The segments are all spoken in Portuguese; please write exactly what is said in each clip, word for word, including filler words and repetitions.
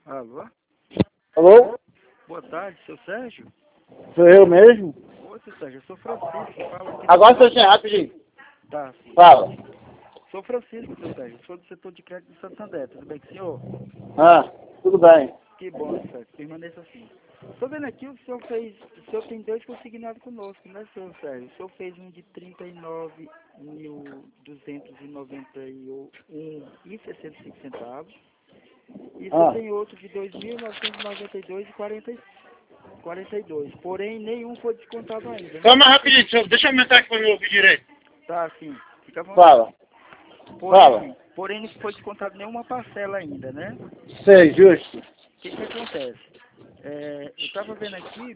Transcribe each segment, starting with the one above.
Alô? Alô? Boa tarde, seu Sérgio? Sou eu mesmo? Oi, seu Sérgio, eu sou Francisco, fala aqui. Agora, Serginho, rapidinho. Tá, sim. Fala. Sou Francisco, seu Sérgio, sou do setor de crédito de Santander, tudo bem com o senhor? Ah, tudo bem. Que bom, seu Sérgio, permaneça assim. Estou vendo aqui, o senhor fez, o senhor tem dois consignados conosco, né, seu Sérgio? O senhor fez um de trinta e nove mil duzentos e noventa e um e sessenta e cinco centavos. E você Ah. tem outro de dois mil novecentos e noventa e dois e quarenta e dois. Porém, nenhum foi descontado ainda, né? Calma rapidinho, deixa eu, deixa eu aumentar aqui para me ouvir direito. Tá, sim. Fica à vontade. Fala. Porém, Fala. porém, não foi descontado nenhuma parcela ainda, né? Sei, justo. O que que acontece? É, eu estava vendo aqui,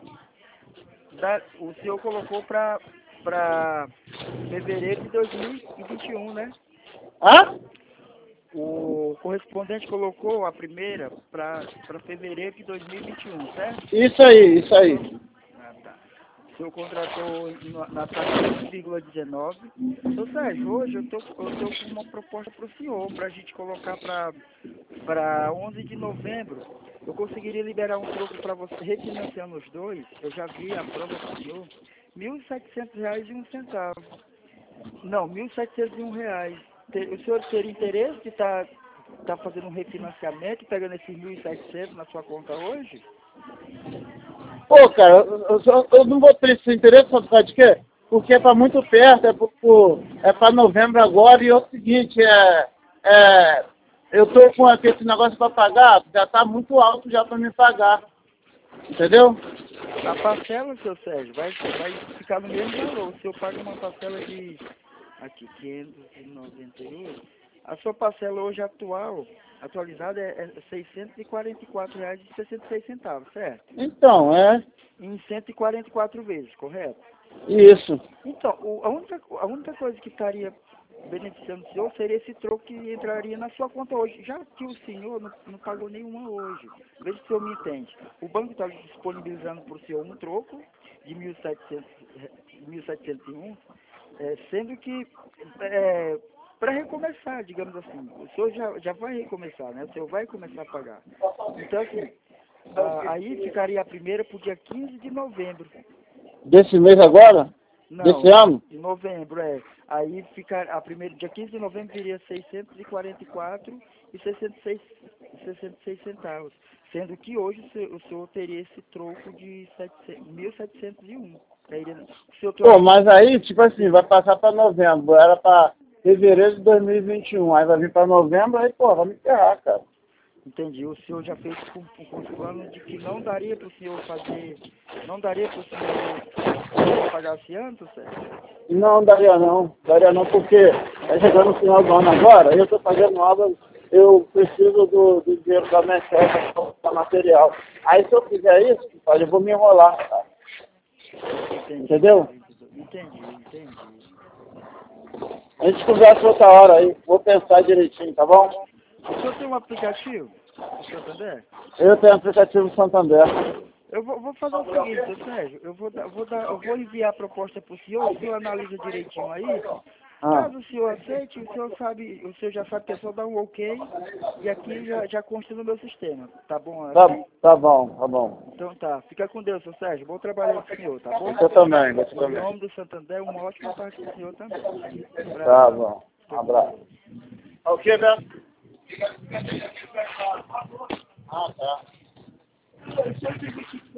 da, o senhor colocou para para fevereiro de dois mil e vinte e um, né? Hã? O correspondente colocou a primeira para fevereiro de dois mil e vinte e um, certo? Isso aí, isso aí. Ah, tá. O senhor contratou na na taxa um vírgula dezenove. Seu Sérgio, hoje eu tô, eu tô com uma proposta para o senhor, para a gente colocar para onze de novembro. Eu conseguiria liberar um troco para você, refinanciando os dois. Eu já vi a prova para o senhor. mil e setecentos reais e um centavo. Não, mil setecentos e um reais. Te- O senhor teria interesse de estar tá, tá fazendo um refinanciamento, pegando esses mil e setecentos na sua conta hoje? Pô, cara, eu, eu- eu não vou ter esse interesse, sabe por causa de quê? Porque é para muito perto, é, pro, pro- é para novembro agora, e é o seguinte, é, é, eu tô com aqui esse negócio para pagar, já tá muito alto já para me pagar, entendeu? A parcela, seu Sérgio, vai, vai ficar no mesmo valor. O senhor paga uma parcela de, aqui, quinhentos e noventa e oito. A sua parcela hoje atual, atualizada, é, é seiscentos e quarenta e quatro reais e sessenta e seis centavos, certo? Então, é Em cento e quarenta e quatro vezes, correto? isso. Então, o- a única, a única coisa que estaria beneficiando o senhor seria esse troco que entraria na sua conta hoje, já que o senhor não, não pagou nenhuma hoje. Veja se o senhor me entende. O banco está disponibilizando para o senhor um troco de mil e setecentos, eh, mil setecentos e um, eh, sendo que é, para recomeçar, digamos assim, o senhor já, já vai recomeçar, né? O senhor vai começar a pagar. Então, assim, ah, aí ficaria a primeira para o dia quinze de novembro. Desse mês agora? Não, Desse ano? em novembro, é. Aí fica, a primeira, dia quinze de novembro viria seiscentos e quarenta e quatro e sessenta e seis, sessenta e seis centavos. Sendo que hoje o senhor, o senhor teria esse troco de setecentos, mil setecentos e um. Teria, o senhor Pô, troca, mas aí, tipo assim, vai passar para novembro. Era para fevereiro de dois mil e vinte e um. Aí vai vir para novembro, aí, pô, vai me ferrar, cara. entendi. O senhor já fez com, com os planos de que não daria para o senhor fazer, não daria para o senhor pagar-se antes, Sérgio? Não daria não, daria não, porque tá chegando no final do ano agora, eu estou fazendo obras, eu preciso do, do dinheiro da minha chefe para comprar material. Aí se eu fizer isso, eu vou me enrolar, cara. Entendi. Entendeu? Entendi, entendi. A gente conversa outra hora aí, vou pensar direitinho, tá bom? O senhor tem um aplicativo, o Santander? Eu tenho aplicativo Santander. Eu vou, vou fazer o seguinte, seu Sérgio, eu vou, dar, vou, dar, eu vou enviar a proposta para o senhor, o senhor analisa direitinho aí. Ah, Caso o senhor aceite, o senhor sabe, o senhor já sabe que é só dar um ok e aqui já, já consta no meu sistema. Tá bom tá, assim? tá bom, tá bom. Então tá, fica com Deus, seu Sérgio. Bom trabalho aí pro senhor, tá bom? Você também, você Em também. nome do Santander, uma ótima tarde pro senhor também. Um Tá abração. bom, um Fica com abraço. Deus. Ok, Beto? Ah, tá.